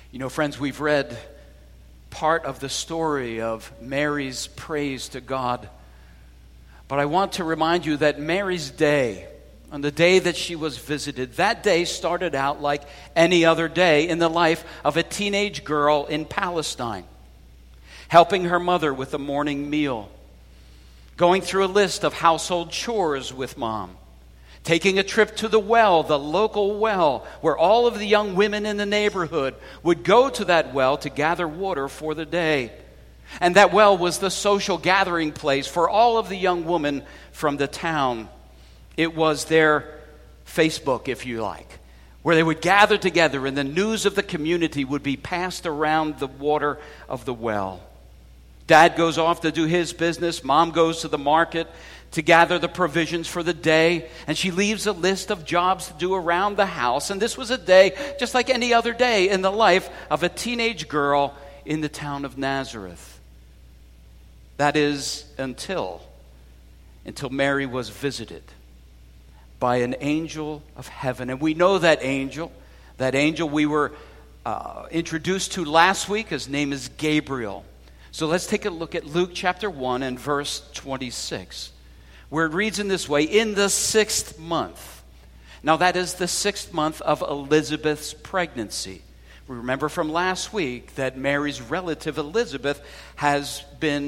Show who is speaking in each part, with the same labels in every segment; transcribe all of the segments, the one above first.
Speaker 1: You know, friends, we've read part of the story of Mary's praise to God. But I want to remind you that Mary's day, on the day that she was visited, that day started out like any other day in the life of a teenage girl in Palestine, helping her mother with a morning meal, going through a list of household chores with mom, taking a trip to the well, the local well, where all of the young women in the neighborhood would go to that well to gather water for the day. And that well was the social gathering place for all of the young women from the town. It was their Facebook, if you like, where they would gather together and the news of the community would be passed around the water of the well. Dad goes off to do his business. Mom goes to the market to gather the provisions for the day. And she leaves a list of jobs to do around the house. And this was a day just like any other day in the life of a teenage girl in the town of Nazareth. That is, until Mary was visited by an angel of heaven. And we know that angel we were introduced to last week. His name is Gabriel. So let's take a look at Luke chapter 1 and verse 26, where it reads in this way, in the 6th month. Now that is the 6th month of Elizabeth's pregnancy. We remember from last week that Mary's relative Elizabeth has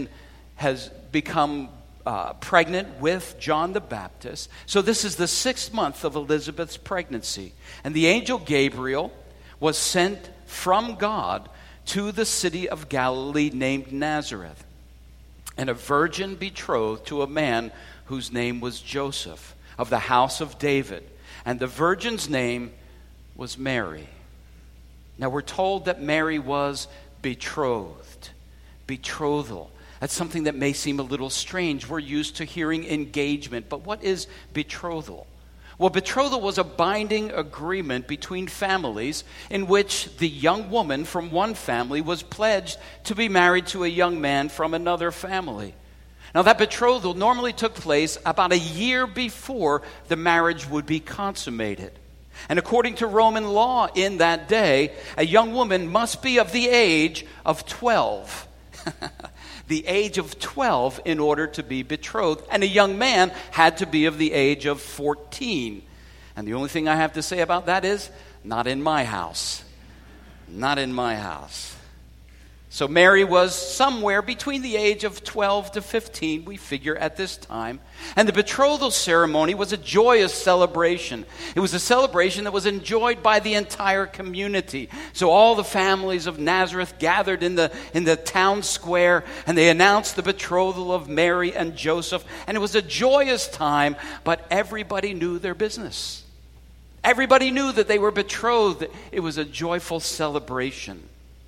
Speaker 1: become pregnant with John the Baptist. So this is the 6th month of Elizabeth's pregnancy. And the angel Gabriel was sent from God to the city of Galilee named Nazareth, and a virgin betrothed to a man whose name was Joseph, of the house of David. And the virgin's name was Mary. Now we're told that Mary was betrothed. Betrothal. That's something that may seem a little strange. We're used to hearing engagement, but what is betrothal? Well, betrothal was a binding agreement between families in which the young woman from one family was pledged to be married to a young man from another family. Now, that betrothal normally took place about a year before the marriage would be consummated. And according to Roman law in that day, a young woman must be of the age of 12. The age of 12 in order to be betrothed. And a young man had to be of the age of 14. And the only thing I have to say about that is, not in my house. Not in my house. So Mary was somewhere between the age of 12 to 15, we figure, at this time. And the betrothal ceremony was a joyous celebration. It was a celebration that was enjoyed by the entire community. So all the families of Nazareth gathered in the town square, and they announced the betrothal of Mary and Joseph. And it was a joyous time, but everybody knew their business. Everybody knew that they were betrothed. It was a joyful celebration.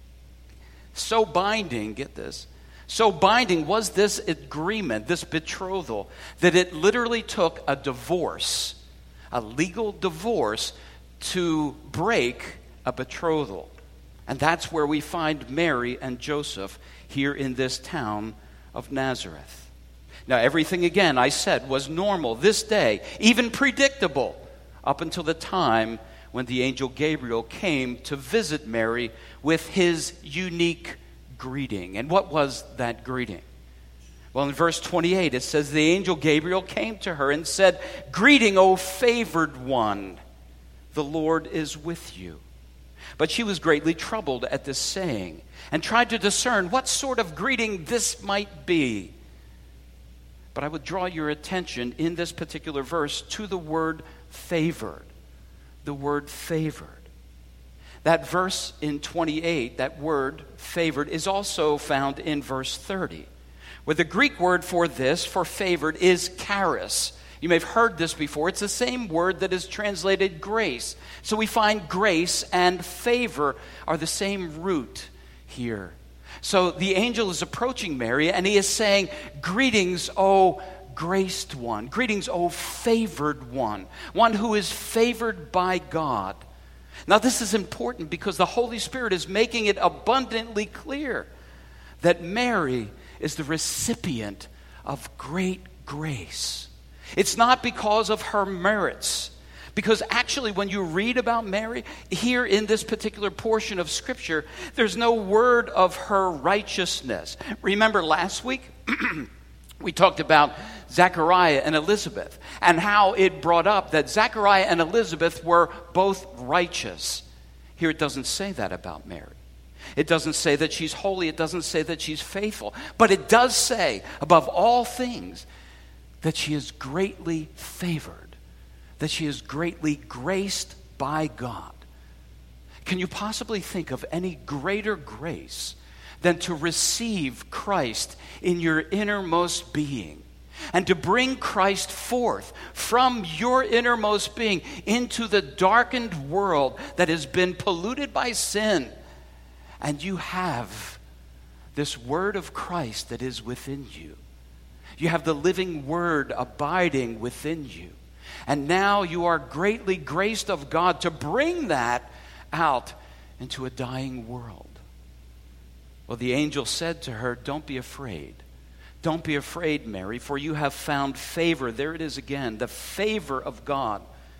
Speaker 1: So binding, get this, so binding was this agreement, this betrothal, that it literally took a divorce, a legal divorce, to break a betrothal. And that's where we find Mary and Joseph here in this town of Nazareth. Now, everything, again, I said, was normal this day, even predictable, up until the time when the angel Gabriel came to visit Mary with his unique greeting. And what was that greeting? Well, in verse 28, it says, the angel Gabriel came to her and said, "Greeting, O favored one, the Lord is with you." But she was greatly troubled at this saying and tried to discern what sort of greeting this might be. But I would draw your attention in this particular verse to the word favored. The word favored. That verse in 28, that word favored, is also found in verse 30, where the Greek word for this, for favored, is charis. You may have heard this before. It's the same word that is translated grace. So we find grace and favor are the same root here. So the angel is approaching Mary, and he is saying, "Greetings, O graced one. Greetings, O favored one who is favored by God." Now this is important because the Holy Spirit is making it abundantly clear that Mary is the recipient of great grace. It's not because of her merits, Because actually, when you read about Mary, here in this particular portion of Scripture, there's no word of her righteousness. Remember last week, we talked about Zechariah and Elizabeth, and how it brought up that Zechariah and Elizabeth were both righteous. Here it doesn't say that about Mary. It doesn't say that she's holy. It doesn't say that she's faithful. But it does say, above all things, that she is greatly favored, that she is greatly graced by God. Can you possibly think of any greater grace than to receive Christ in your innermost being and to bring Christ forth from your innermost being into the darkened world that has been polluted by sin? And you have this word of Christ that is within you. You have the living word abiding within you. And now you are greatly graced of God to bring that out into a dying world. Well, the angel said to her, "Don't be afraid. Don't be afraid, Mary, for you have found favor." There it is again, the favor of God.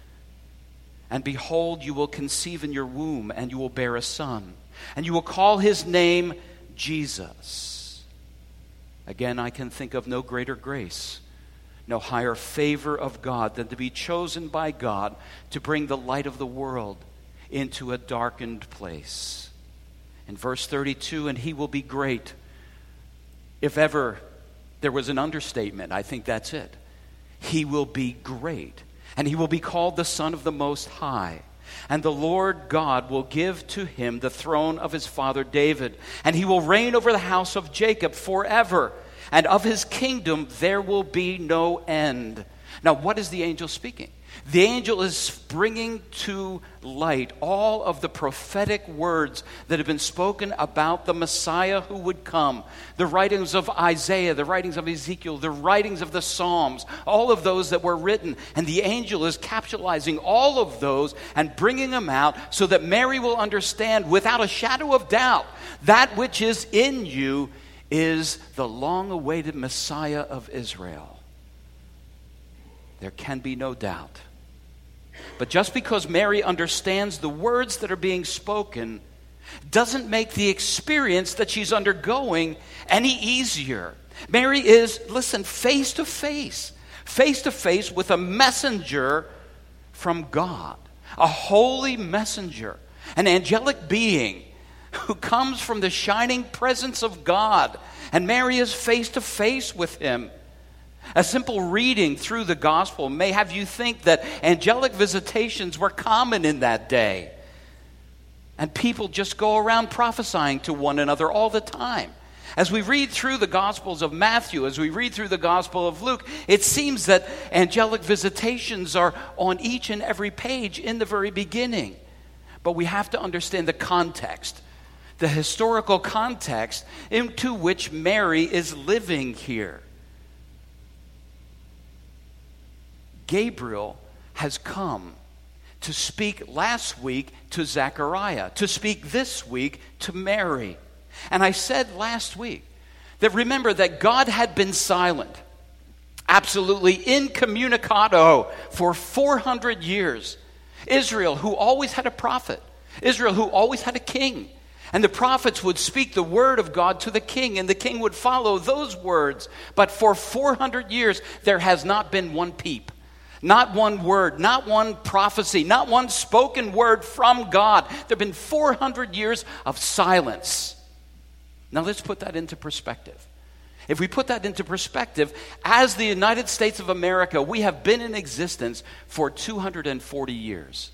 Speaker 1: "And behold, you will conceive in your womb, and you will bear a son. And you will call his name Jesus." Again, I can think of no greater grace, no higher favor of God than to be chosen by God to bring the light of the world into a darkened place. In verse 32, "And he will be great." If ever there was an understatement, I think that's it. He will be great, and he will be called the Son of the Most High. "And the Lord God will give to him the throne of his father David, and he will reign over the house of Jacob forever, and of his kingdom there will be no end." Now, what is the angel speaking? The angel is bringing to light all of the prophetic words that have been spoken about the Messiah who would come. The writings of Isaiah, the writings of Ezekiel, the writings of the Psalms, all of those that were written. And the angel is capitalizing all of those and bringing them out so that Mary will understand without a shadow of doubt that which is in you is the long-awaited Messiah of Israel. There can be no doubt. But just because Mary understands the words that are being spoken doesn't make the experience that she's undergoing any easier. Mary is, listen, face to face with a messenger from God, a holy messenger, an angelic being who comes from the shining presence of God. And Mary is face to face with him. A simple reading through the gospel may have you think that angelic visitations were common in that day. And people just go around prophesying to one another all the time. As we read through the Gospels of Matthew, as we read through the Gospel of Luke, it seems that angelic visitations are on each and every page in the very beginning. But we have to understand the context, the historical context into which Mary is living here. Gabriel has come to speak last week to Zechariah, to speak this week to Mary. And I said last week that remember that God had been silent, absolutely incommunicado for 400 years. Israel, who always had a prophet, Israel, who always had a king. And the prophets would speak the word of God to the king, and the king would follow those words. But for 400 years, there has not been one peep. Not one word, not one prophecy, not one spoken word from God. There have been 400 years of silence. Now let's put that into perspective. If we put that into perspective, as the United States of America, we have been in existence for 240 years.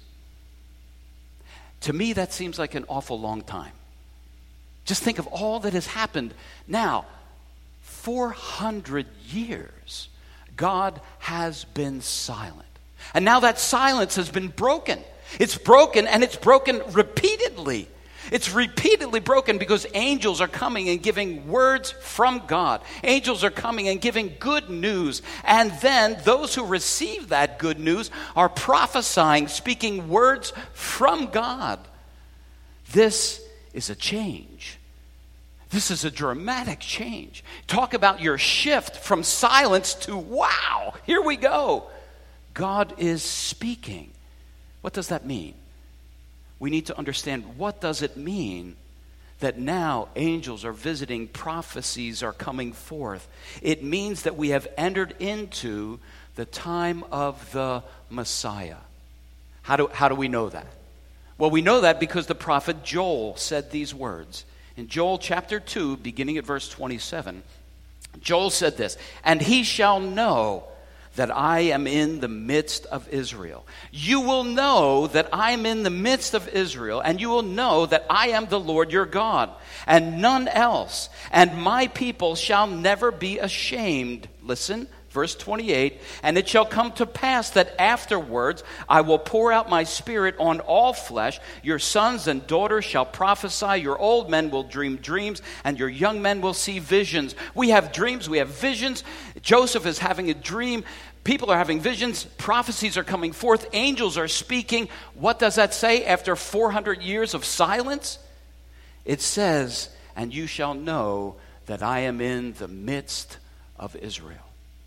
Speaker 1: To me, that seems like an awful long time. Just think of all that has happened. Now, 400 years. God has been silent. And now that silence has been broken. It's broken, and it's broken repeatedly. It's repeatedly broken because angels are coming and giving words from God. Angels are coming and giving good news. And then those who receive that good news are prophesying, speaking words from God. This is a change. This is a dramatic change. Talk about your shift from silence to wow, here we go. God is speaking. What does that mean? We need to understand, what does it mean that now angels are visiting, prophecies are coming forth? It means that we have entered into the time of the Messiah. How do we know that? Well, we know that because the prophet Joel said these words. In Joel chapter 2, beginning at verse 27, Joel said this, "And he shall know that I am in the midst of Israel. You will know that I am in the midst of Israel, and you will know that I am the Lord your God, and none else. And my people shall never be ashamed." Listen, verse 28, "And it shall come to pass that afterwards I will pour out my spirit on all flesh. Your sons and daughters shall prophesy. Your old men will dream dreams, and your young men will see visions." We have dreams, we have visions. Joseph is having a dream. People are having visions. Prophecies are coming forth. Angels are speaking. What does that say after 400 years of silence? It says, "And you shall know that I am in the midst of Israel."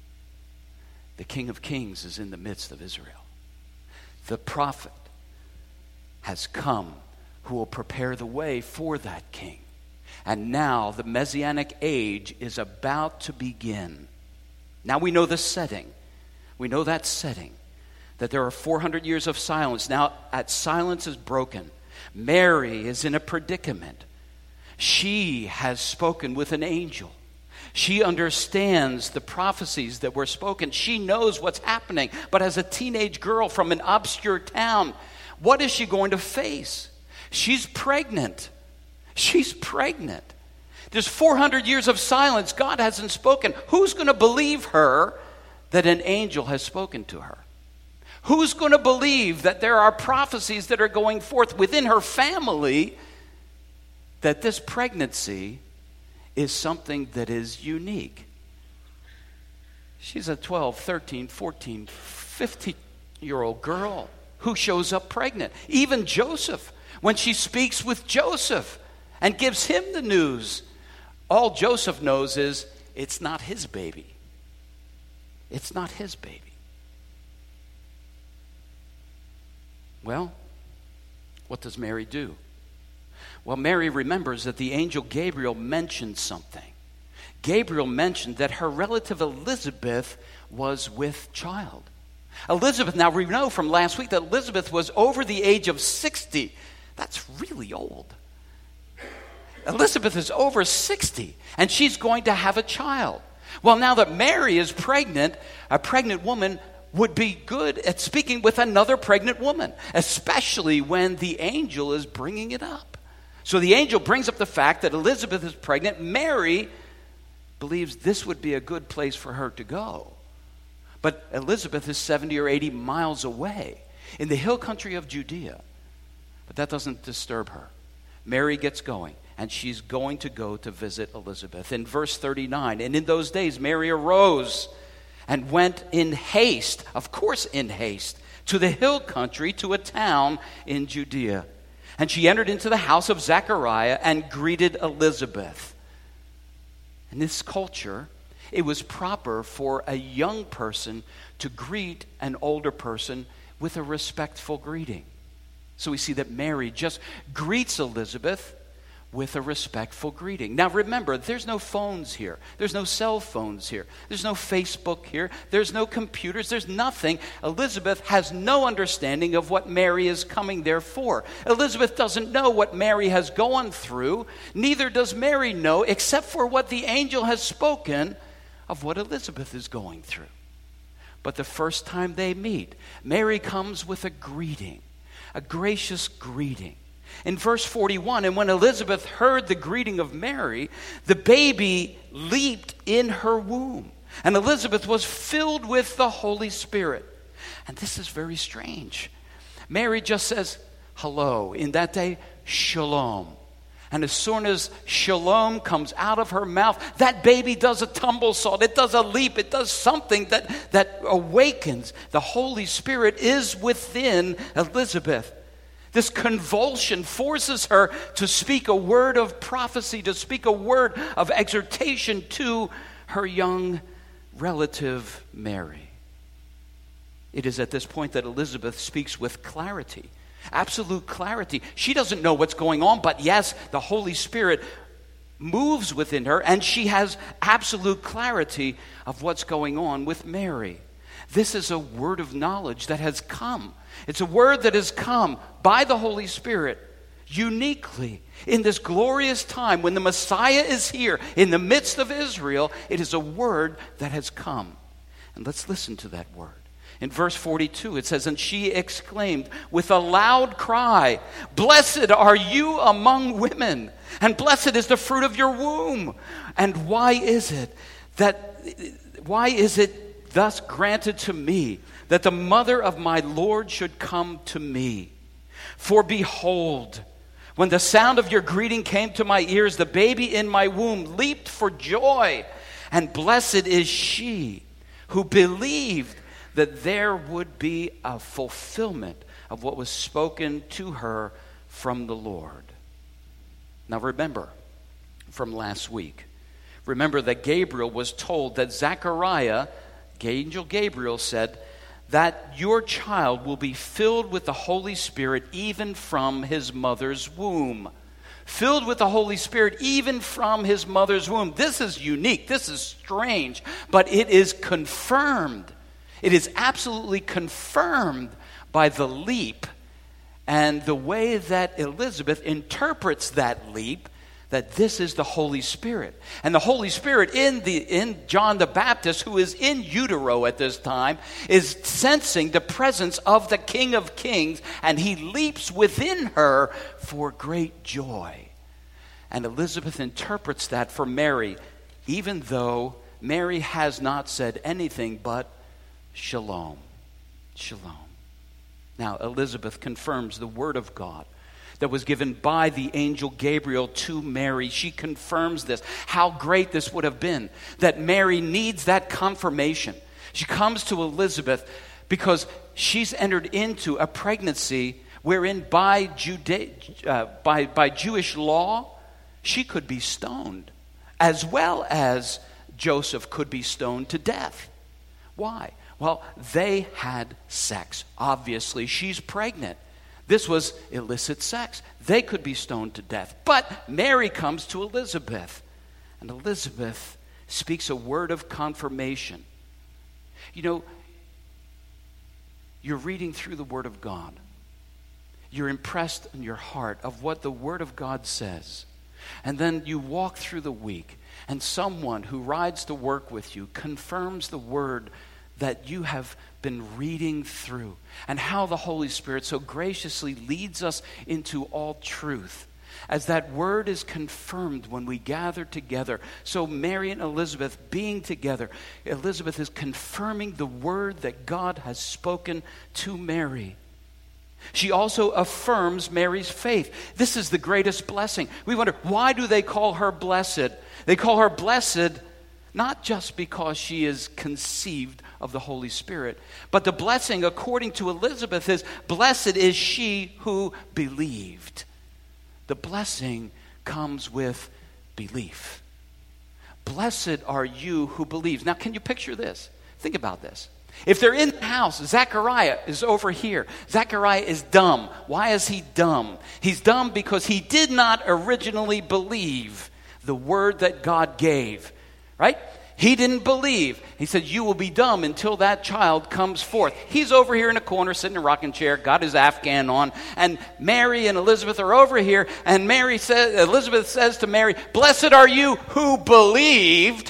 Speaker 1: The King of Kings is in the midst of Israel. The prophet has come who will prepare the way for that king. And now the Messianic age is about to begin. Now we know the setting. We know that setting, that there are 400 years of silence. Now that silence is broken. Mary is in a predicament. She has spoken with an angel. She understands the prophecies that were spoken. She knows what's happening. But as a teenage girl from an obscure town, what is she going to face? She's pregnant. She's pregnant. There's 400 years of silence. God hasn't spoken. Who's going to believe her that an angel has spoken to her? Who's going to believe that there are prophecies that are going forth within her family, that this pregnancy is something that is unique? She's a 12, 13, 14, 15-year-old girl who shows up pregnant. Even Joseph, when she speaks with Joseph and gives him the news, all Joseph knows is it's not his baby. It's not his baby. Well, what does Mary do? Well, Mary remembers that the angel Gabriel mentioned something. Gabriel mentioned that her relative Elizabeth was with child. Elizabeth, now we know from last week that Elizabeth was over the age of 60. That's really old. Elizabeth is over 60, and she's going to have a child. Well, now that Mary is pregnant, a pregnant woman would be good at speaking with another pregnant woman, especially when the angel is bringing it up. So the angel brings up the fact that Elizabeth is pregnant. Mary believes this would be a good place for her to go. But Elizabeth is 70 or 80 miles away in the hill country of Judea. But that doesn't disturb her. Mary gets going, and she's going to go to visit Elizabeth. In verse 39, "And in those days Mary arose and went in haste," of course in haste, "to the hill country, to a town in Judea. And she entered into the house of Zechariah and greeted Elizabeth." In this culture, it was proper for a young person to greet an older person with a respectful greeting. So we see that Mary just greets Elizabeth with a respectful greeting. Now remember, there's no phones here. There's no cell phones here. There's no Facebook here. There's no computers. There's nothing. Elizabeth has no understanding of what Mary is coming there for. Elizabeth doesn't know what Mary has gone through. Neither does Mary know, except for what the angel has spoken of what Elizabeth is going through. But the first time they meet, Mary comes with a greeting, a gracious greeting. In verse 41, "And when Elizabeth heard the greeting of Mary, the baby leaped in her womb. And Elizabeth was filled with the Holy Spirit." And this is very strange. Mary just says, hello. In that day, shalom. And as soon as shalom comes out of her mouth, that baby does a tumble-sault. It does a leap. It does something that awakens. The Holy Spirit is within Elizabeth. This convulsion forces her to speak a word of prophecy, to speak a word of exhortation to her young relative Mary. It is at this point that Elizabeth speaks with clarity, absolute clarity. She doesn't know what's going on, but yes, the Holy Spirit moves within her, and she has absolute clarity of what's going on with Mary. This is a word of knowledge that has come. It's a word that has come by the Holy Spirit uniquely in this glorious time when the Messiah is here in the midst of Israel. It is a word that has come. And let's listen to that word. In verse 42, it says, "And she exclaimed with a loud cry, 'Blessed are you among women, and blessed is the fruit of your womb. And why is it thus granted to me that the mother of my Lord should come to me? For behold, when the sound of your greeting came to my ears, the baby in my womb leaped for joy. And blessed is she who believed that there would be a fulfillment of what was spoken to her from the Lord.'" Now remember from last week, remember that Gabriel was told that Zechariah, angel Gabriel said, that your child will be filled with the Holy Spirit even from his mother's womb. Filled with the Holy Spirit even from his mother's womb. This is unique. This is strange. But it is confirmed. It is absolutely confirmed by the leap and the way that Elizabeth interprets that leap, that this is the Holy Spirit. And the Holy Spirit in John the Baptist, who is in utero at this time, is sensing the presence of the King of Kings, and he leaps within her for great joy. And Elizabeth interprets that for Mary, even though Mary has not said anything but shalom. Shalom. Now, Elizabeth confirms the word of God that was given by the angel Gabriel to Mary. She confirms this. How great this would have been that Mary needs that confirmation. She comes to Elizabeth because she's entered into a pregnancy wherein by Jewish law, she could be stoned, as well as Joseph could be stoned to death. Why? Well, they had sex. Obviously, she's pregnant. This was illicit sex. They could be stoned to death. But Mary comes to Elizabeth, and Elizabeth speaks a word of confirmation. You know, you're reading through the Word of God. You're impressed in your heart of what the Word of God says. And then you walk through the week, and someone who rides to work with you confirms the Word that you have been reading through, and how the Holy Spirit so graciously leads us into all truth as that word is confirmed when we gather together. So Mary and Elizabeth being together, Elizabeth is confirming the word that God has spoken to Mary. She also affirms Mary's faith. This is the greatest blessing. We wonder, why do they call her blessed? They call her blessed not just because she is conceived of the Holy Spirit, but the blessing, according to Elizabeth, is blessed is she who believed. The blessing comes with belief. Blessed are you who believes. Now, can you picture this? Think about this. If they're in the house, Zechariah is over here. Zechariah is dumb. Why is he dumb? He's dumb because he did not originally believe the word that God gave. Right? He didn't believe. He said, you will be dumb until that child comes forth. He's over here in a corner, sitting in a rocking chair, got his Afghan on, and Mary and Elizabeth are over here, and Elizabeth says to Mary, blessed are you who believed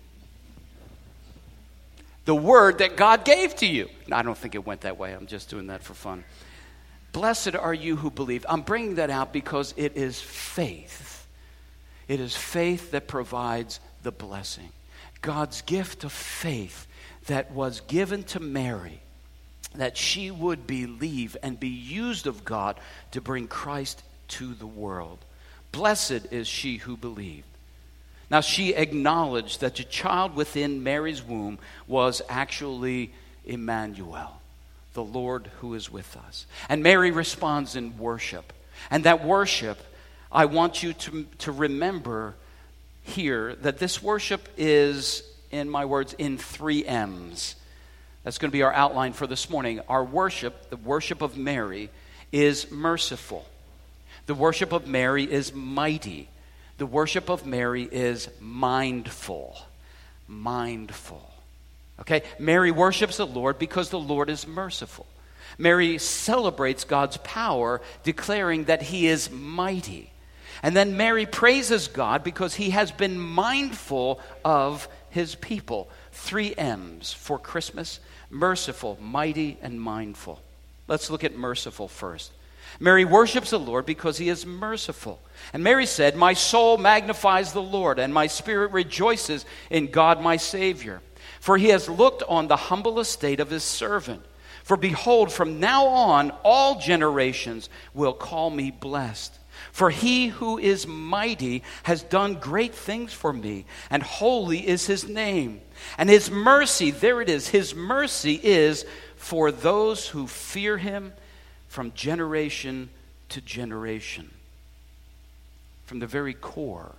Speaker 1: the word that God gave to you. No, I don't think it went that way. I'm just doing that for fun. Blessed are you who believe. I'm bringing that out because it is faith. It is faith that provides the blessing. God's gift of faith that was given to Mary, that she would believe and be used of God to bring Christ to the world. Blessed is she who believed. Now, she acknowledged that the child within Mary's womb was actually Emmanuel, the Lord who is with us. And Mary responds in worship. And that worship, I want you to remember here that this worship is, in my words, in 3 M's. That's going to be our outline for this morning. Our worship, the worship of Mary, is merciful. The worship of Mary is mighty. The worship of Mary is mindful. Mindful. Okay? Mary worships the Lord because the Lord is merciful. Mary celebrates God's power, declaring that he is mighty. And then Mary praises God because he has been mindful of his people. 3 M's for Christmas: merciful, mighty, and mindful. Let's look at merciful first. Mary worships the Lord because he is merciful. And Mary said, "My soul magnifies the Lord, and my spirit rejoices in God my Savior. For he has looked on the humble estate of his servant. For behold, from now on all generations will call me blessed. For he who is mighty has done great things for me, and holy is his name. And his mercy," there it is, his mercy is for those who fear him from generation to generation. From the very core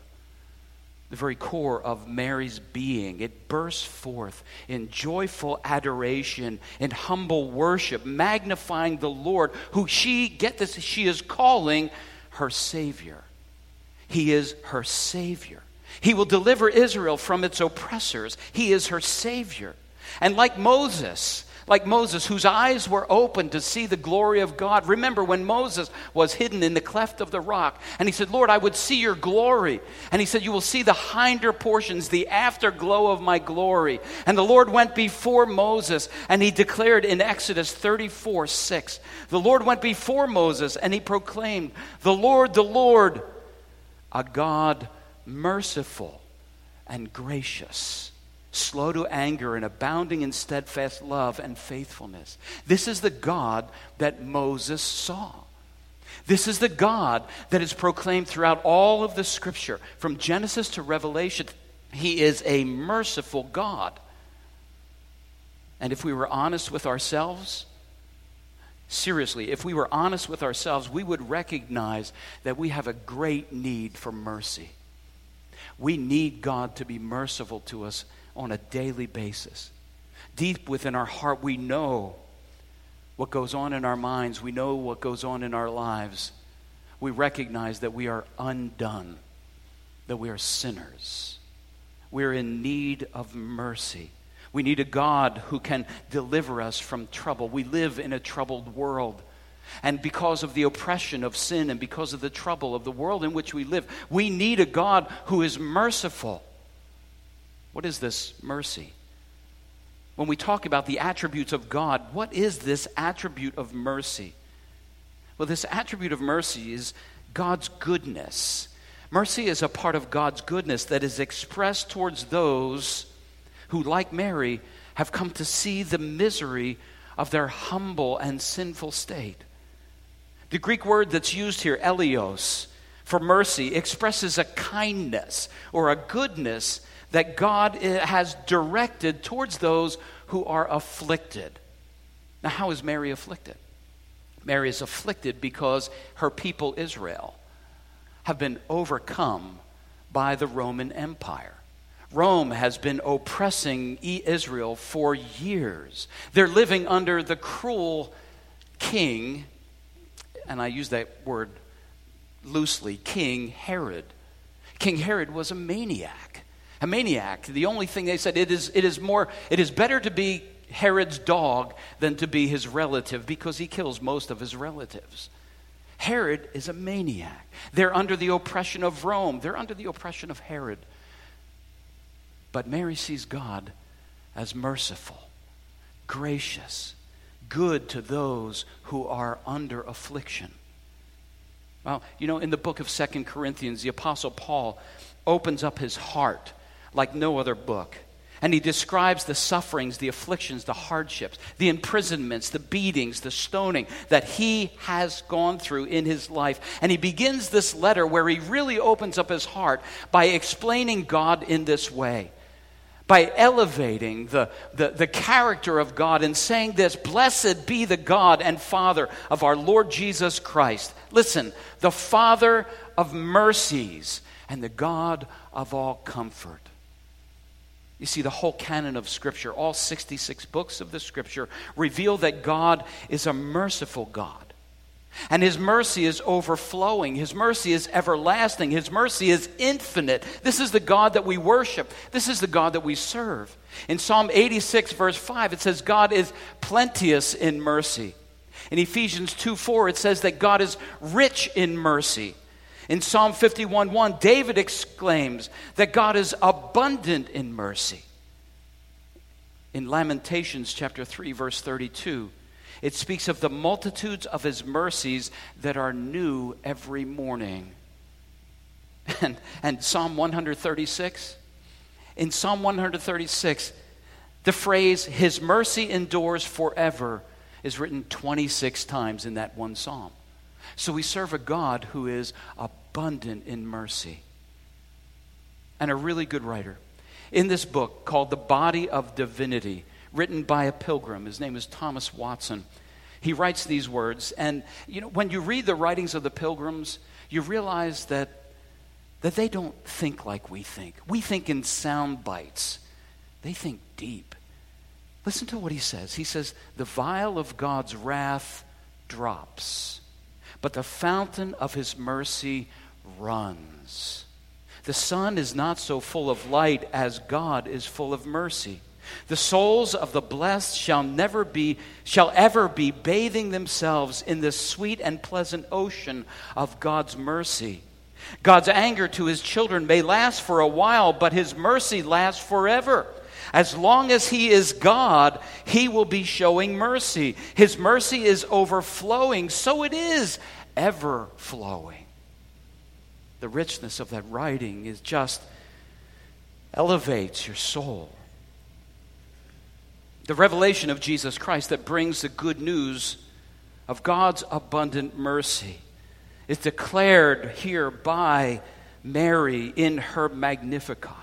Speaker 1: of Mary's being, it bursts forth in joyful adoration, in humble worship, magnifying the Lord, who she is calling her Savior. He is her Savior. He will deliver Israel from its oppressors. He is her Savior. And like Moses, whose eyes were open to see the glory of God. Remember when Moses was hidden in the cleft of the rock, and he said, "Lord, I would see your glory." And he said, "You will see the hinder portions, the afterglow of my glory." And the Lord went before Moses, and he declared in Exodus 34:6, the Lord went before Moses, and he proclaimed, the Lord, a God merciful and gracious, slow to anger and abounding in steadfast love and faithfulness. This is the God that Moses saw. This is the God that is proclaimed throughout all of the Scripture, from Genesis to Revelation. He is a merciful God. And if we were honest with ourselves, seriously, if we were honest with ourselves, we would recognize that we have a great need for mercy. We need God to be merciful to us on a daily basis. Deep within our heart, we know what goes on in our minds. We know what goes on in our lives. We recognize that we are undone, that we are sinners. We're in need of mercy. We need a God who can deliver us from trouble. We live in a troubled world. And because of the oppression of sin and because of the trouble of the world in which we live, we need a God who is merciful. What is this mercy? When we talk about the attributes of God, what is this attribute of mercy? Well, this attribute of mercy is God's goodness. Mercy is a part of God's goodness that is expressed towards those who, like Mary, have come to see the misery of their humble and sinful state. The Greek word that's used here, eleos, for mercy, expresses a kindness or a goodness that God has directed towards those who are afflicted. Now, how is Mary afflicted? Mary is afflicted because her people Israel have been overcome by the Roman Empire. Rome has been oppressing Israel for years. They're living under the cruel king, and I use that word loosely, King Herod. King Herod was a maniac. A maniac. The only thing they said, it is better to be Herod's dog than to be his relative, because he kills most of his relatives. Herod is a maniac. They're under the oppression of Rome. They're under the oppression of Herod. But Mary sees God as merciful, gracious, good to those who are under affliction. Well, in the book of 2 Corinthians, the Apostle Paul opens up his heart like no other book. And he describes the sufferings, the afflictions, the hardships, the imprisonments, the beatings, the stoning that he has gone through in his life. And he begins this letter where he really opens up his heart by explaining God in this way, by elevating the character of God and saying this: "Blessed be the God and Father of our Lord Jesus Christ." Listen, the Father of mercies and the God of all comfort. You see, the whole canon of Scripture, all 66 books of the Scripture, reveal that God is a merciful God. And His mercy is overflowing. His mercy is everlasting. His mercy is infinite. This is the God that we worship. This is the God that we serve. In Psalm 86, verse 5, it says God is plenteous in mercy. In Ephesians 2:4, it says that God is rich in mercy. In Psalm 51:1, David exclaims that God is abundant in mercy. In Lamentations chapter 3, verse 32, it speaks of the multitudes of His mercies that are new every morning. And Psalm 136, in Psalm 136, the phrase, His mercy endures forever, is written 26 times in that one psalm. So we serve a God who is abundant in mercy. And a really good writer. In this book called The Body of Divinity, written by a pilgrim, his name is Thomas Watson, he writes these words. And when you read the writings of the pilgrims, you realize that they don't think like we think. We think in sound bites. They think deep. Listen to what he says. He says, the vial of God's wrath drops, but the fountain of His mercy runs. The sun is not so full of light as God is full of mercy. The souls of the blessed shall ever be bathing themselves in the sweet and pleasant ocean of God's mercy. God's anger to His children may last for a while, but His mercy lasts forever. As long as He is God, He will be showing mercy. His mercy is overflowing, so it is ever flowing. The richness of that writing is just elevates your soul. The revelation of Jesus Christ that brings the good news of God's abundant mercy is declared here by Mary in her Magnificat.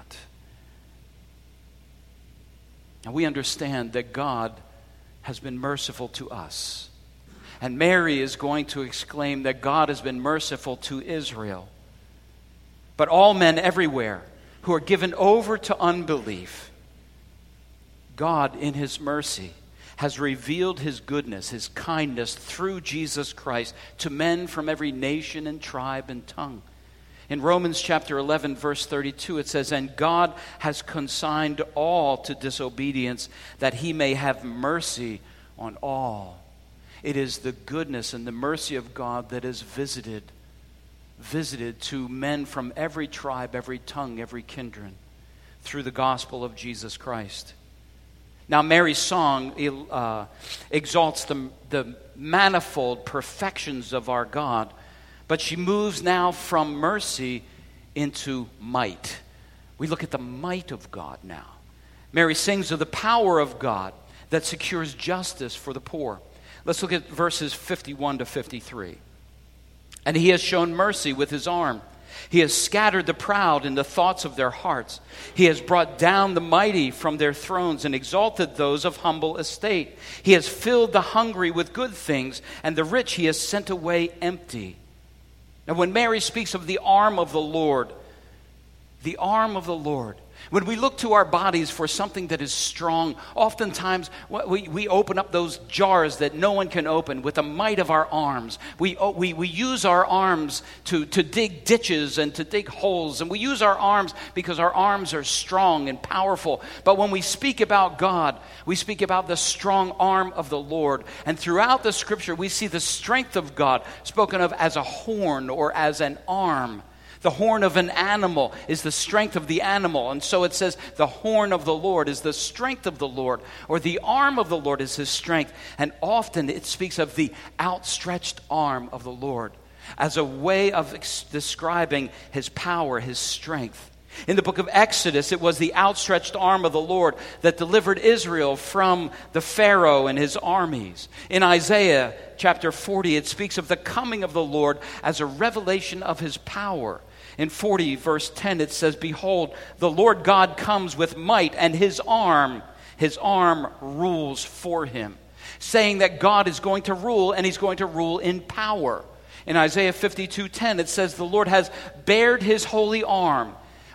Speaker 1: And we understand that God has been merciful to us. And Mary is going to exclaim that God has been merciful to Israel. But all men everywhere who are given over to unbelief, God in His mercy has revealed His goodness, His kindness through Jesus Christ to men from every nation and tribe and tongue. In Romans chapter 11, verse 32, it says, and God has consigned all to disobedience that He may have mercy on all. It is the goodness and the mercy of God that is visited to men from every tribe, every tongue, every kindred through the gospel of Jesus Christ. Now, Mary's song exalts the manifold perfections of our God, but she moves now from mercy into might. We look at the might of God now. Mary sings of the power of God that secures justice for the poor. Let's look at verses 51 to 53. And He has shown mercy with His arm. He has scattered the proud in the thoughts of their hearts. He has brought down the mighty from their thrones and exalted those of humble estate. He has filled the hungry with good things, and the rich He has sent away empty. Now, when Mary speaks of the arm of the Lord, when we look to our bodies for something that is strong, oftentimes we open up those jars that no one can open with the might of our arms. We use our arms to dig ditches and to dig holes. And we use our arms because our arms are strong and powerful. But when we speak about God, we speak about the strong arm of the Lord. And throughout the Scripture, we see the strength of God spoken of as a horn or as an arm. The horn of an animal is the strength of the animal. And so it says the horn of the Lord is the strength of the Lord, or the arm of the Lord is His strength. And often it speaks of the outstretched arm of the Lord as a way of describing His power, His strength. In the book of Exodus, it was the outstretched arm of the Lord that delivered Israel from the Pharaoh and his armies. In Isaiah chapter 40, it speaks of the coming of the Lord as a revelation of His power. In 40, verse 10, it says, behold, the Lord God comes with might, and His arm rules for Him. Saying that God is going to rule, and He's going to rule in power. In Isaiah 52:10, it says, the Lord has bared His holy arm.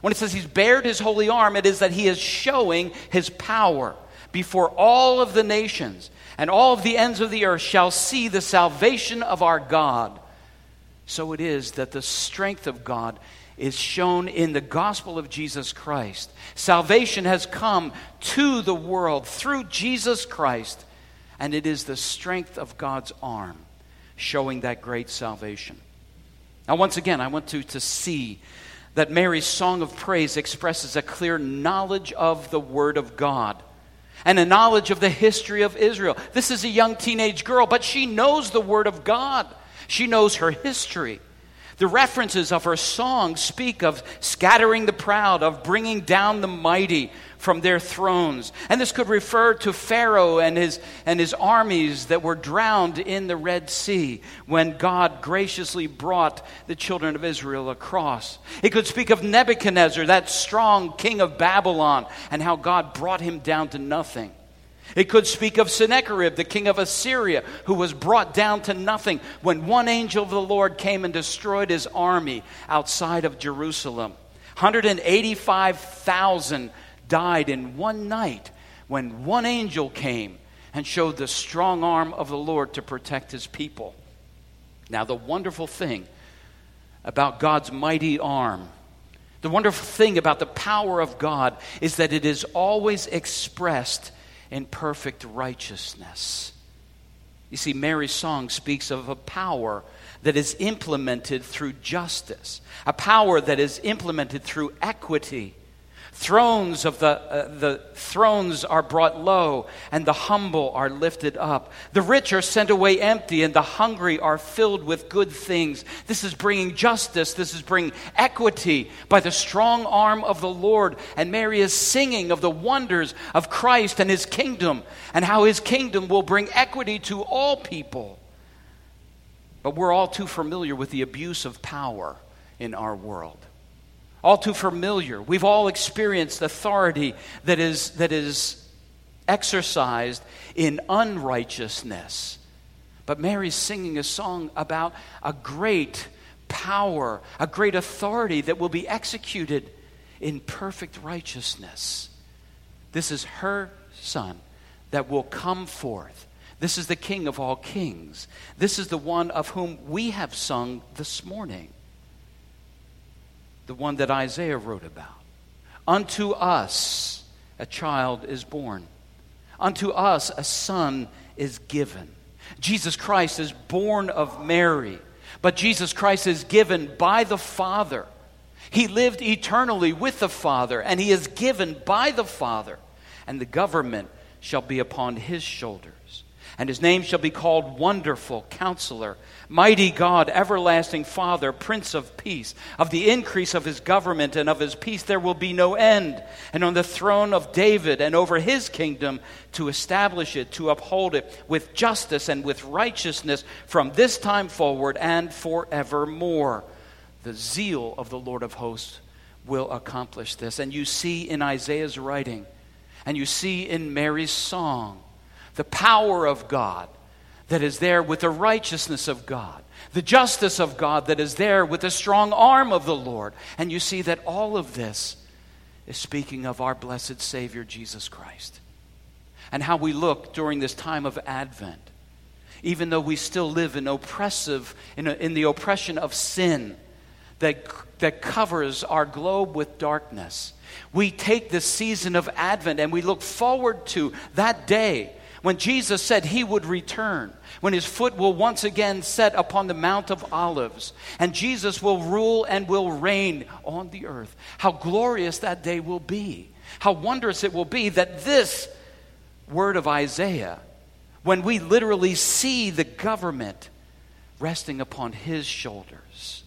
Speaker 1: When it says he's bared his holy arm, it is that he is showing his power before all of the nations, and all of the ends of the earth shall see the salvation of our God. So it is that the strength of God is shown in the gospel of Jesus Christ. Salvation has come to the world through Jesus Christ, and it is the strength of God's arm showing that great salvation. Now, once again, I want to see that Mary's song of praise expresses a clear knowledge of the Word of God and a knowledge of the history of Israel. This is a young teenage girl, but she knows the Word of God. She knows her history. The references of her song speak of scattering the proud, of bringing down the mighty from their thrones. And this could refer to Pharaoh and his armies that were drowned in the Red Sea when God graciously brought the children of Israel across. It could speak of Nebuchadnezzar, that strong king of Babylon, and how God brought him down to nothing. It could speak of Sennacherib, the king of Assyria, who was brought down to nothing when one angel of the Lord came and destroyed his army outside of Jerusalem. 185,000 died in one night when one angel came and showed the strong arm of the Lord to protect his people. Now, the wonderful thing about God's mighty arm, the wonderful thing about the power of God, is that it is always expressed in perfect righteousness. You see, Mary's song speaks of a power that is implemented through justice, a power that is implemented through equity. Thrones are brought low, and the humble are lifted up. The rich are sent away empty, and the hungry are filled with good things. This is bringing justice. This is bringing equity by the strong arm of the Lord. And Mary is singing of the wonders of Christ and his kingdom, and how his kingdom will bring equity to all people. But we're all too familiar with the abuse of power in our world. All too familiar. We've all experienced authority that is exercised in unrighteousness. But Mary's singing a song about a great power, a great authority that will be executed in perfect righteousness. This is her Son that will come forth. This is the King of all kings. This is the one of whom we have sung this morning. The one that Isaiah wrote about. Unto us a child is born. Unto us a son is given. Jesus Christ is born of Mary, but Jesus Christ is given by the Father. He lived eternally with the Father, and he is given by the Father. And the government shall be upon his shoulders. And his name shall be called Wonderful Counselor, Mighty God, Everlasting Father, Prince of Peace. Of the increase of his government and of his peace there will be no end. And on the throne of David and over his kingdom, to establish it, to uphold it with justice and with righteousness from this time forward and forevermore. The zeal of the Lord of hosts will accomplish this. And you see in Isaiah's writing, and you see in Mary's song, the power of God that is there with the righteousness of God. The justice of God that is there with the strong arm of the Lord. And you see that all of this is speaking of our blessed Savior, Jesus Christ. And how we look during this time of Advent. Even though we still live in the oppression of sin that covers our globe with darkness. We take this season of Advent and we look forward to that day when Jesus said he would return, when his foot will once again set upon the Mount of Olives, and Jesus will rule and will reign on the earth. How glorious that day will be. How wondrous it will be that this word of Isaiah, when we literally see the government resting upon his shoulders.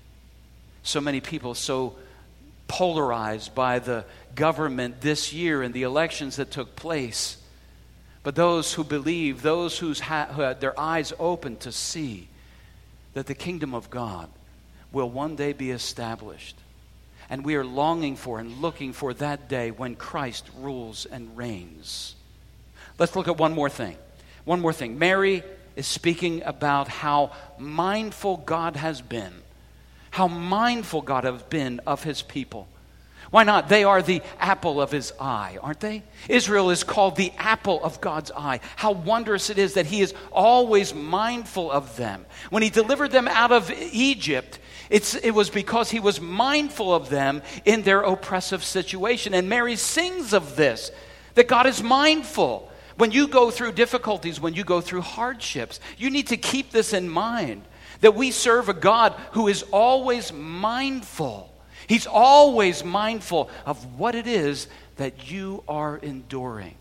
Speaker 1: So many people so polarized by the government this year and the elections that took place. But those who believe, those who had their eyes open to see that the kingdom of God will one day be established. And we are longing for and looking for that day when Christ rules and reigns. Let's look at one more thing. One more thing. Mary is speaking about how mindful God has been. How mindful God has been of his people. Why not? They are the apple of his eye, aren't they? Israel is called the apple of God's eye. How wondrous it is that he is always mindful of them. When he delivered them out of Egypt, it was because he was mindful of them in their oppressive situation. And Mary sings of this, that God is mindful. When you go through difficulties, when you go through hardships, you need to keep this in mind, that we serve a God who is always mindful. He's always mindful of what it is that you are enduring.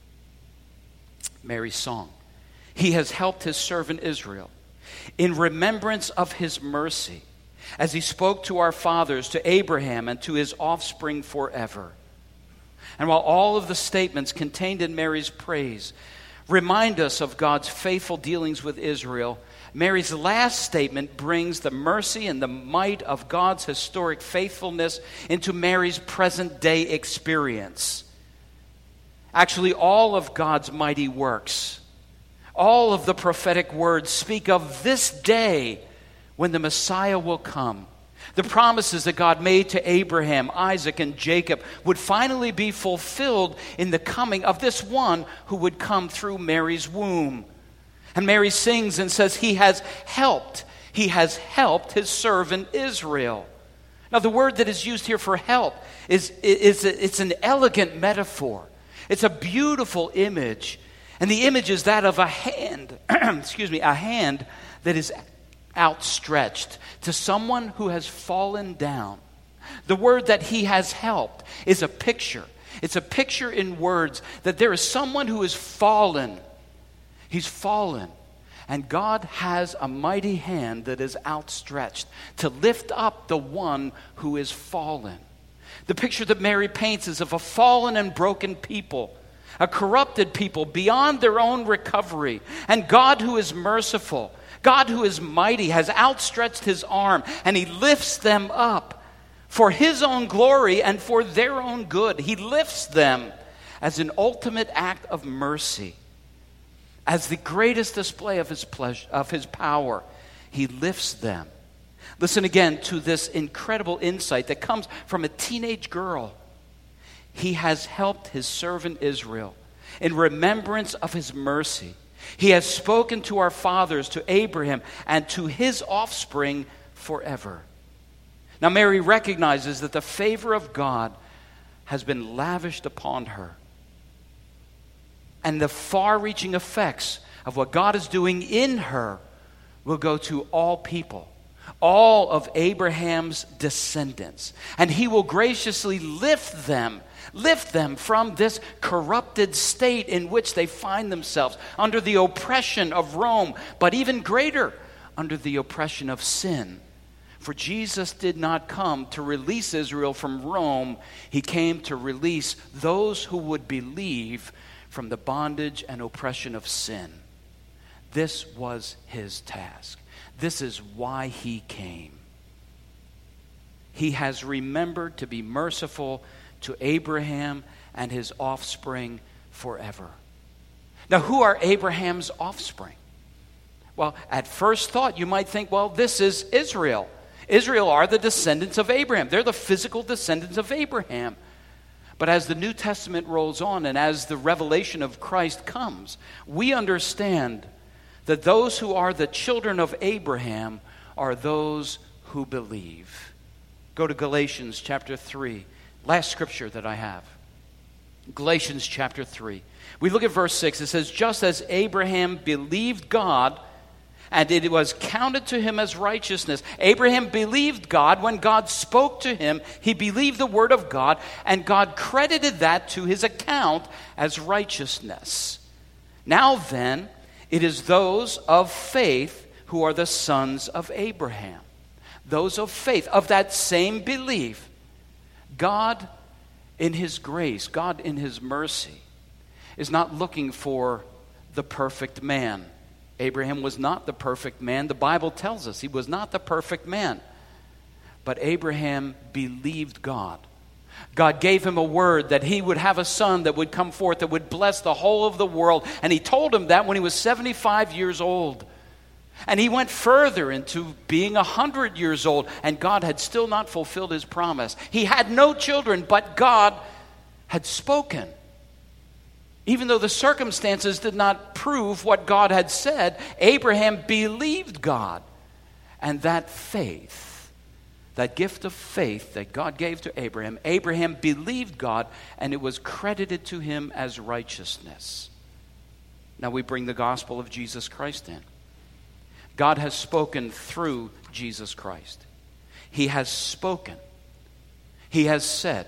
Speaker 1: Mary's song. He has helped his servant Israel in remembrance of his mercy, as he spoke to our fathers, to Abraham, and to his offspring forever. And while all of the statements contained in Mary's praise remind us of God's faithful dealings with Israel, Mary's last statement brings the mercy and the might of God's historic faithfulness into Mary's present day experience. Actually, all of God's mighty works, all of the prophetic words speak of this day when the Messiah will come. The promises that God made to Abraham, Isaac, and Jacob would finally be fulfilled in the coming of this one who would come through Mary's womb. And Mary sings and says, he has helped his servant Israel. Now, the word that is used here for help it's an elegant metaphor. It's a beautiful image. And the image is that of a hand, a hand that is outstretched to someone who has fallen down. The word that he has helped is a picture. It's a picture in words that there is someone who is fallen. He's fallen. And God has a mighty hand that is outstretched to lift up the one who is fallen. The picture that Mary paints is of a fallen and broken people, a corrupted people beyond their own recovery. And God, who is merciful, God, who is mighty, has outstretched his arm, and he lifts them up for his own glory and for their own good. He lifts them as an ultimate act of mercy. As the greatest display of his pleasure, of his power, he lifts them. Listen again to this incredible insight that comes from a teenage girl. He has helped his servant Israel in remembrance of his mercy. He has spoken to our fathers, to Abraham, and to his offspring forever. Now, Mary recognizes that the favor of God has been lavished upon her. And the far-reaching effects of what God is doing in her will go to all people, all of Abraham's descendants. And he will graciously lift them from this corrupted state in which they find themselves under the oppression of Rome, but even greater, under the oppression of sin. For Jesus did not come to release Israel from Rome. He came to release those who would believe from the bondage and oppression of sin. This was his task. This is why he came. He has remembered to be merciful to Abraham and his offspring forever. Now, who are Abraham's offspring? Well, at first thought, you might think, well, this is Israel. Israel are the descendants of Abraham. They're the physical descendants of Abraham. But as the New Testament rolls on and as the revelation of Christ comes, we understand that those who are the children of Abraham are those who believe. Go to Galatians chapter 3. Last scripture that I have. Galatians chapter 3. We look at verse 6. It says, just as Abraham believed God, and it was counted to him as righteousness. Abraham believed God when God spoke to him. He believed the word of God, and God credited that to his account as righteousness. Now then, it is those of faith who are the sons of Abraham. Those of faith, of that same belief. God, in his grace, God in his mercy, is not looking for the perfect man. Abraham was not the perfect man. The Bible tells us he was not the perfect man. But Abraham believed God. God gave him a word that he would have a son that would come forth that would bless the whole of the world. And he told him that when he was 75 years old. And he went further into being 100 years old, and God had still not fulfilled his promise. He had no children, but God had spoken. Even though the circumstances did not prove what God had said, Abraham believed God. And that faith, that gift of faith that God gave to Abraham, Abraham believed God, and it was credited to him as righteousness. Now we bring the gospel of Jesus Christ in. God has spoken through Jesus Christ. He has spoken. He has said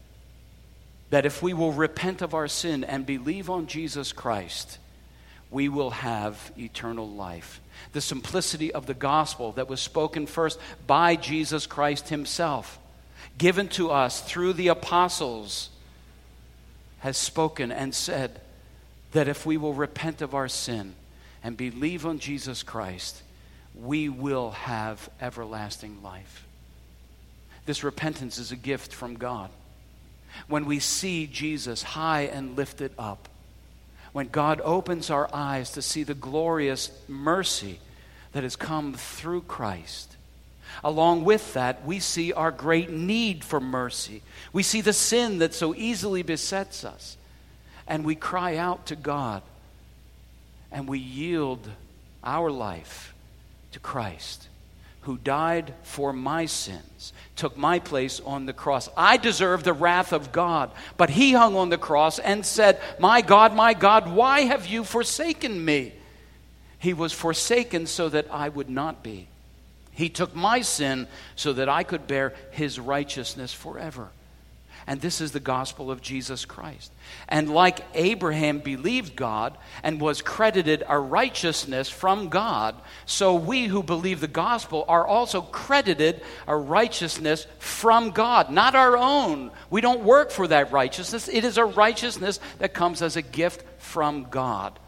Speaker 1: that if we will repent of our sin and believe on Jesus Christ, we will have eternal life. The simplicity of the gospel that was spoken first by Jesus Christ himself, given to us through the apostles, has spoken and said that if we will repent of our sin and believe on Jesus Christ, we will have everlasting life. This repentance is a gift from God. When we see Jesus high and lifted up, when God opens our eyes to see the glorious mercy that has come through Christ, along with that, we see our great need for mercy. We see the sin that so easily besets us, and we cry out to God, and we yield our life to Christ, who died for my sins, took my place on the cross. I deserve the wrath of God, but he hung on the cross and said, my God, why have you forsaken me?" He was forsaken so that I would not be. He took my sin so that I could bear his righteousness forever. And this is the gospel of Jesus Christ. And like Abraham believed God and was credited a righteousness from God, so we who believe the gospel are also credited a righteousness from God, not our own. We don't work for that righteousness. It is a righteousness that comes as a gift from God.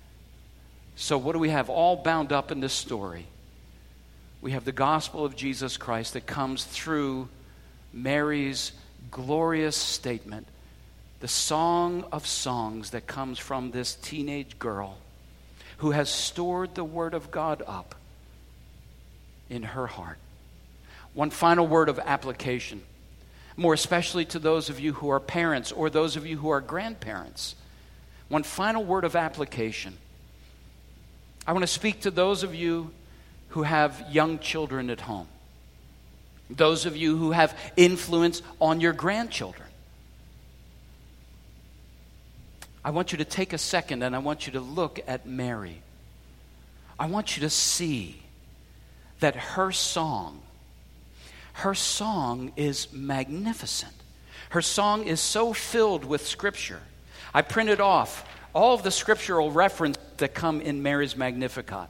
Speaker 1: So what do we have all bound up in this story? We have the gospel of Jesus Christ that comes through Mary's glorious statement, the song of songs that comes from this teenage girl who has stored the word of God up in her heart. One final word of application, more especially to those of you who are parents or those of you who are grandparents. One final word of application. I want to speak to those of you who have young children at home. Those of you who have influence on your grandchildren. I want you to take a second and I want you to look at Mary. I want you to see that her song is magnificent. Her song is so filled with Scripture. I printed off all of the scriptural references that come in Mary's Magnificat.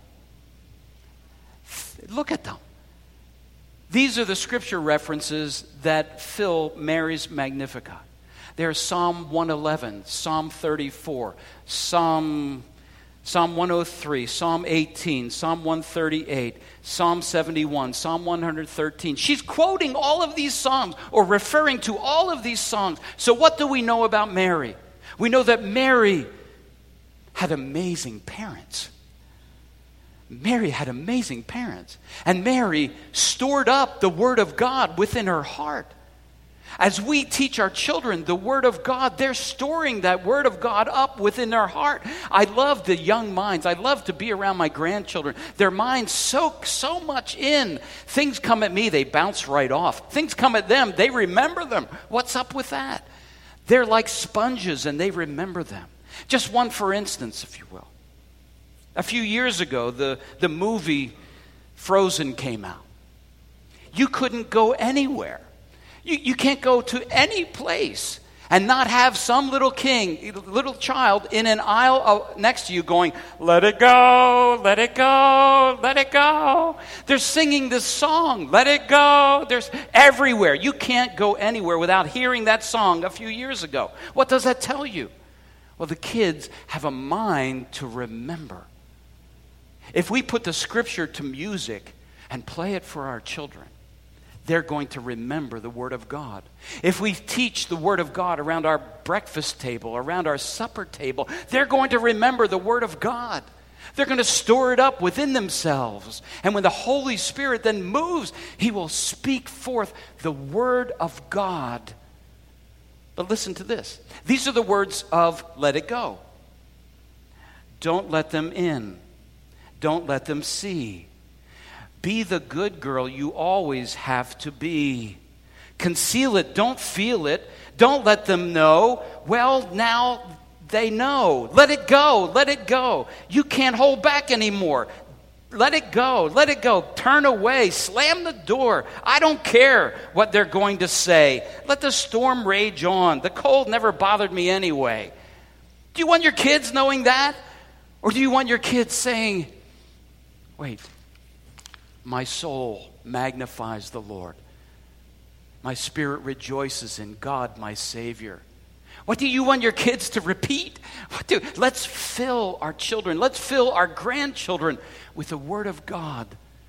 Speaker 1: Look at them. These are the scripture references that fill Mary's Magnificat. There's Psalm 111, Psalm 34, Psalm 103, Psalm 18, Psalm 138, Psalm 71, Psalm 113. She's quoting all of these psalms or referring to all of these songs. So what do we know about Mary? We know that Mary had amazing parents. Mary had amazing parents. And Mary stored up the Word of God within her heart. As we teach our children the Word of God, they're storing that Word of God up within their heart. I love the young minds. I love to be around my grandchildren. Their minds soak so much in. Things come at me, they bounce right off. Things come at them, they remember them. What's up with that? They're like sponges and they remember them. Just one for instance, if you will. A few years ago, the movie Frozen came out. You couldn't go anywhere. You can't go to any place and not have some little child in an aisle next to you going, "Let it go, let it go, let it go." They're singing this song, "Let it go." There's everywhere. You can't go anywhere without hearing that song a few years ago. What does that tell you? Well, the kids have a mind to remember. If we put the scripture to music and play it for our children, they're going to remember the Word of God. If we teach the Word of God around our breakfast table, around our supper table, they're going to remember the Word of God. They're going to store it up within themselves. And when the Holy Spirit then moves, he will speak forth the word of God. But listen to this. These are the words of let it go. Don't let them in. Don't let them see. Be the good girl you always have to be. Conceal it. Don't feel it. Don't let them know. Well, now they know. Let it go. Let it go. You can't hold back anymore. Let it go. Let it go. Turn away. Slam the door. I don't care what they're going to say. Let the storm rage on. The cold never bothered me anyway. Do you want your kids knowing that? Or do you want your kids saying, wait, my soul magnifies the Lord. My spirit rejoices in God, my Savior. What do you want your kids to repeat? Let's fill our children, let's fill our grandchildren with the Word of God.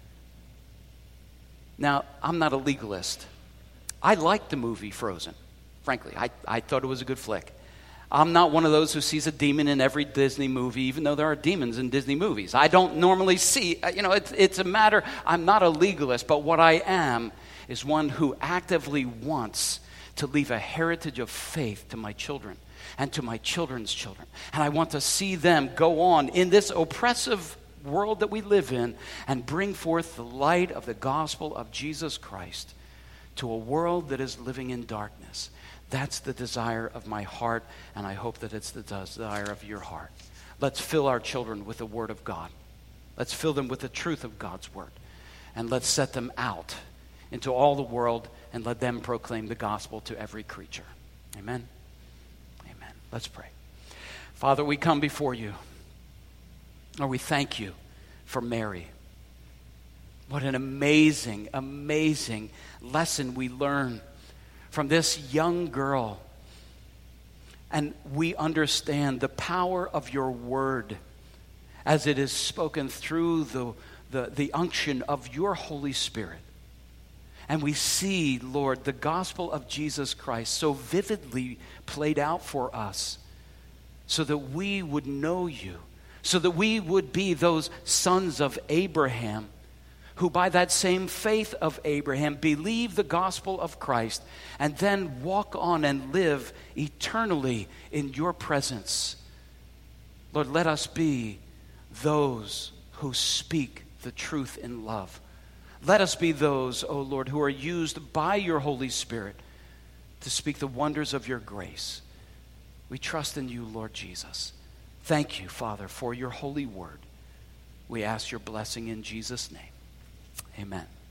Speaker 1: Now, I'm not a legalist. I liked the movie Frozen. Frankly, I thought it was a good flick. I'm not one of those who sees a demon in every Disney movie, even though there are demons in Disney movies. I don't normally see, it's a matter, I'm not a legalist, but what I am is one who actively wants to leave a heritage of faith to my children and to my children's children. And I want to see them go on in this oppressive world that we live in and bring forth the light of the gospel of Jesus Christ to a world that is living in darkness. That's the desire of my heart, and I hope that it's the desire of your heart. Let's fill our children with the Word of God. Let's fill them with the truth of God's Word. And let's set them out into all the world and let them proclaim the gospel to every creature. Amen? Amen. Let's pray. Father, we come before you. Lord, we thank you for Mary. What an amazing, amazing lesson we learn from this young girl. And we understand the power of your word as it is spoken through the unction of your Holy Spirit. And we see, Lord, the gospel of Jesus Christ so vividly played out for us so that we would know you, so that we would be those sons of Abraham who by that same faith of Abraham believe the gospel of Christ and then walk on and live eternally in your presence. Lord, let us be those who speak the truth in love. Let us be those, O Lord, who are used by your Holy Spirit to speak the wonders of your grace. We trust in you, Lord Jesus. Thank you, Father, for your holy word. We ask your blessing in Jesus' name. Amen.